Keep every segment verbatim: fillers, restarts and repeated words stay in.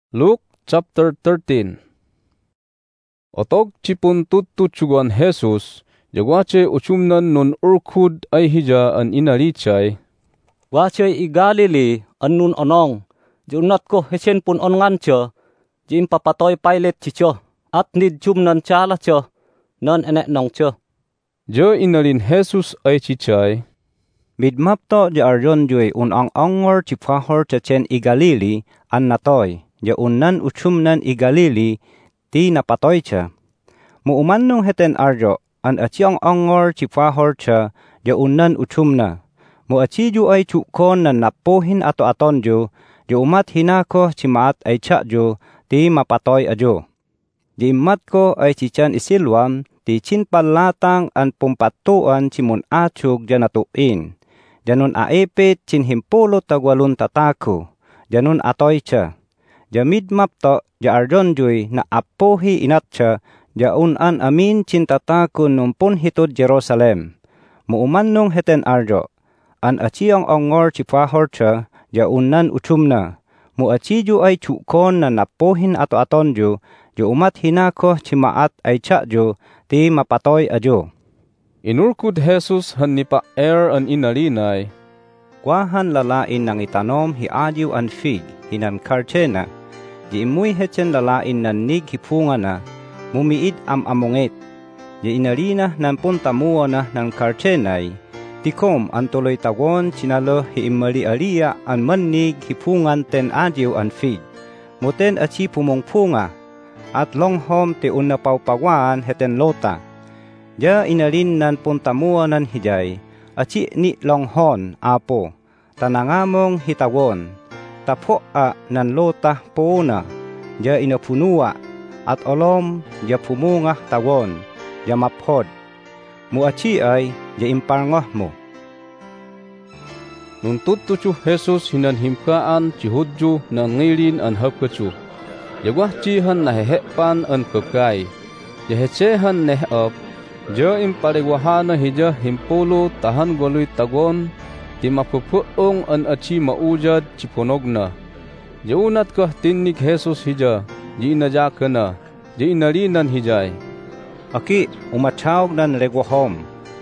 Luke chapter thirteen. Otok chipun tuttuchugan Jesus, jagwache uchumnan nun urkud ay hija an inalichay. Wache i Galili an nun onong, junat ko hesen pun ongan cho, jim papatoy Pilate chicho, at nid chumnan chala cho, nan enek nong cho. Jo inalin Jesus ay chichay. Midmapto di arjon jui un ang angor chipahor chachen i Galili an natoy. Ja unnan uchumnan i Galili ti napatoy cha. Muumannong heten arjo an achiang angor chipahor cha ja unnan uchumna. Mu achiju ay chukon na napohin ato aton jo, ja umat hinako chimaat ay cha jo ti mapatoy ajo. Di imat ko ay chichan isilwam ti chinpalatang an pumpatuan chimun achug janatuin. Janun aepit chinhimpulo tagwalun tataku. Janun atoy cha. Jamid mapto ja arjon jui na apohi inatcha ja unan amin cintataku numpun hitod Jerusalem. Muumannong heten arjo. An achiang ongor chipahor cha ja unan uchumna. Mu achiju ay chukon na napohin ato atonjo ja umat hinako chimaat ay chajo ti mapatoy ajo. Inurkud Jesus han nipa er an inalinay. Kwahan lalain nang itanom hi adiw an fig hinan karchena. Di imuy hetchen lalain nan nig hipunga na, mumiid am amungit. Di inalina nan puntamuwa na ng karchenay, tikom an tuloy tagon sinalo hi imali alia an manig hipungan ten adiw an fig. Muten achi pumungpunga, at longhom ti unapawpawaan heten lota. Ja inalin nan puntamuwa nan hijay, achi ni longhon apo, tanangamong hitawon. Tapo a nan lota poona, ja inapunua, at olom ja pumunga tawon, ja maphod. Muachi ay ja imparngoh mo. Nun tuttuchu Jesus hinan himkaan chihudju na ngilin an hapkachu. Jagwah chihan na hehepan an kakay. Ja hechehan nehap, ja impaligwahana hija himpulo tahan goloy tagon, ti mapupuong an achi maujad chiponog na. Jaunat kah tinnig Jesus hija, di inajaka na, di inalinan hijay. Aki, umachawag nan legwahom.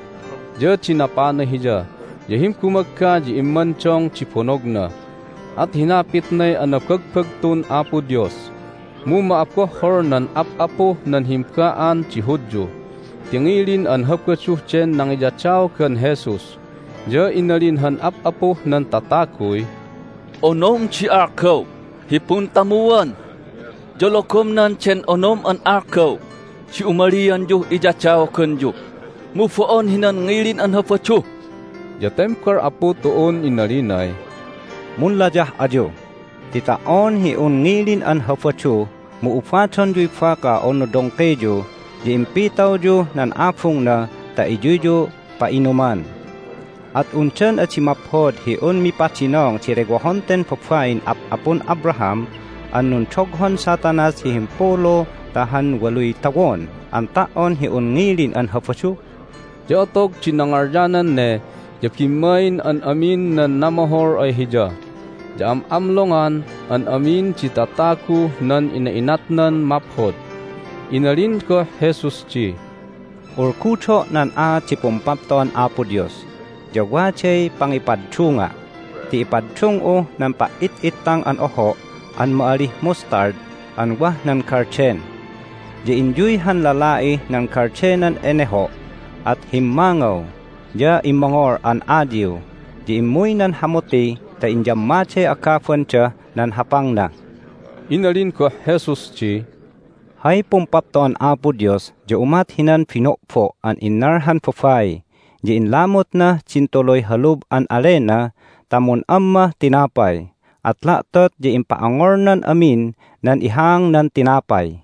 Ja chinapana hija, jahim kumagka di imanchong chiponog na. At hinapit na'y anapagpagtun apo Diyos. Mumaapko hor nan ap-apo nan himkaan chihudjo. Tingilin an hapkachuh chen nang ijachaw kan Jesus. Ja inalinhan ap-apo nan tatakoy. Onom chi arko, hipuntamuan. Jolokom nan chen onom an arko, si umalian jo ijachaw kanjo. Mufoon hinan ngilin an hapachu. Ja temkar apo toon inalinay. Munlajah ajo, titaon hi un ngilin an hapachu, muupatan jui faka ono dongkejo, di impitaw jo nan apung na ta ijujo pa inuman. At unchen at simaphod hi un mipachinong chiregwahonten popfain ap apun Abraham, anun choghon satanas hi himpolo tahan waluy tawon, ang taon hi un ngilin an hapachu. Jotog chinangarjanan ne, jakimain an amin nan namahor ay hija. Jam amlongan an amin chitataku nan inainatnan maphod. Inalin ko Jesus chi. Urkucho nan a chipumpapton apo Dios. Jagwache pangipadchunga. Ti ipadchung o nan pait-itang an oho, an maalih mustard, an wah nan karchen. Di injuyhan lalai nan karchenan eneho, at himmangaw, ja imangor an adiw, di imuy nan hamuti, ta injamache akafan cha nan hapang na. Inalin ko Jesus chi. Hay pumpapton apo Dios, ja umat hinan pinokpo an inarhan pofay, ja inlamot na cintoloy halub an alena, tamun amma tinapay, at latot ja impaangornan amin nan ihang nan tinapay.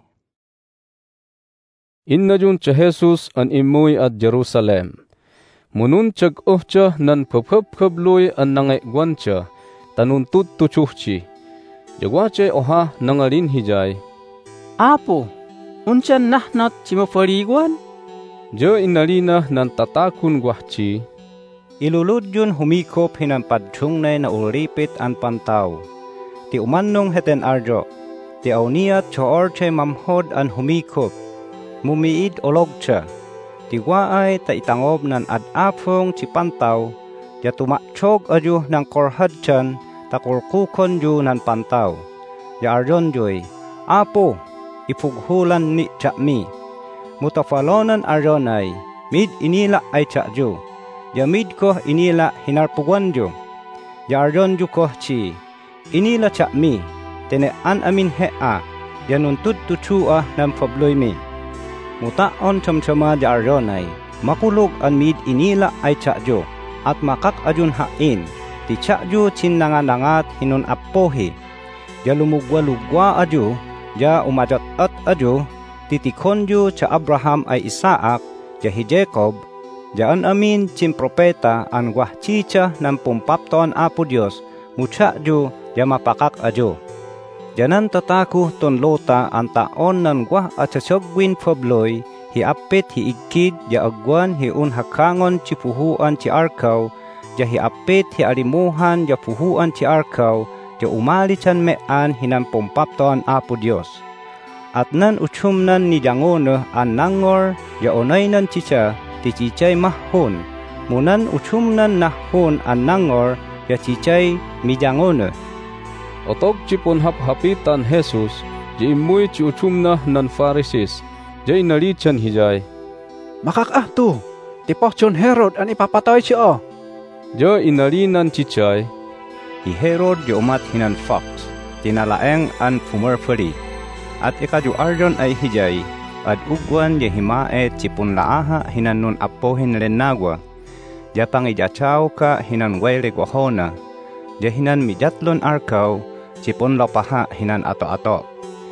Innajun cha Jesus an imuy at Jerusalem. Munun chag ohcha nan papapkabloy an nangegwan cha, tanun tuttuchuhchi. Jagwache oha nangalin hijay. Apo, unchan nahnat chimafariguan? Jo inalina nan tatakun gwahchi. Iluludyon humikop hinampadchungnay na ulipit an pantaw. Ti umannong heten arjo. ti awniat choor che mamhod an humikop, mumiid olog cha, ti waay ta itangob nan ad-apong ti pantaw, ya tumakchog aju ng korhad chan, ta kurkukon ju nan pantaw. Ya aryon joy, Apo, ipughulan ni chakmi. Mutafalonan aryonay, mid inila ay chakju, ya mid ko inila hinarpugan ju. Ya aryon ju ko chi, inila chakmi, tene an amin hea, ya nuntut tuchua ng pabloy mi. Mutaon chamchama ya aryonay, makulog an mid inila ay chakju, at makak ajun hain, ti chakju chinnanganangat hinun apohi. Ya lumugwa-lugwa aju, ya umajat at aju, titikon ju cha Abraham ay Isaac, ya hi Jacob, ya an amin chin propeta an wahchicha ng pumpaptoan Apo Dios, mucha ju ya mapakak aju. Yanan tataku ton lota ang taon ng wah at sasagwin pabloy, hi apit hi ikid, ya agwan hi un hakangon chi puhuan chi arkaw, ya hi apit hi alimuhan ya puhuan chi arkaw, ya umali chan mean hinan pumpaptoan Apo Dios. At nan uchumnan ni jangono an nangor, ya onay nan chicha, ti chichay mahon, munan uchumnan nahon an nangor, ya chichay mi jangono. Otok chipon hap-hapitan Jesus, di imuy chi uchumna nan Pharisees, di inalichan hijay. Makakah tu, ti Pochon Herod an ipapatoy siya. Di inalinan chichay, Hi Herod di umat hinan fox, tinalaeng an pumerperi, at ikaju aryon ay hijay, at ugwan di himae chipun laaha hinan nun apohin lenagwa, di pangijachaw ka hinan wayle gwahona, di hinan mijatlon arkaw, chipun lopaha hinan ato-ato.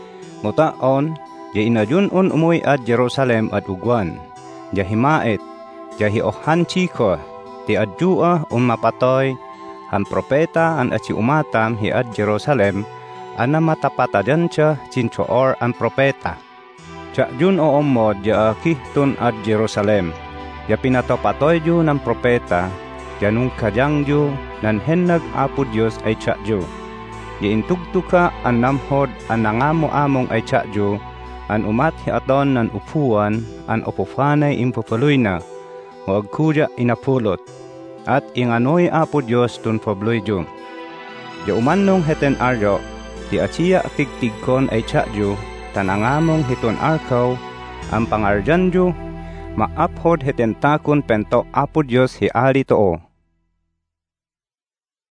Mutaon, di inajun un umuy at Jerusalem at ugwan, di himaet, di hiohan chiko, ti adjua um mapatoy, han propeta an aci umatam hi ad Jerusalem, ana matapatadan siya cincoor an propeta. Cak jun o omod ya kihtun ad Jerusalem, ya pinatopatoy ju ng propeta, ya nung kajang ju, nan henag Apo Diyos ay cak ju. Ya intugtuka an namhod an nangamo-among ay cak ju, an umat hi aton nan upuan, an upufanay impupaluy na, o agkuja inapulot. At inganoy Apo Diyos tun pabloy ju. Ya umannong heten aryo, di achiya tigtigkon ay chakju, tanangamong hiton arkaw, ang pangarjan ju, maaphod heten takon pento Apo Diyos hi ali too.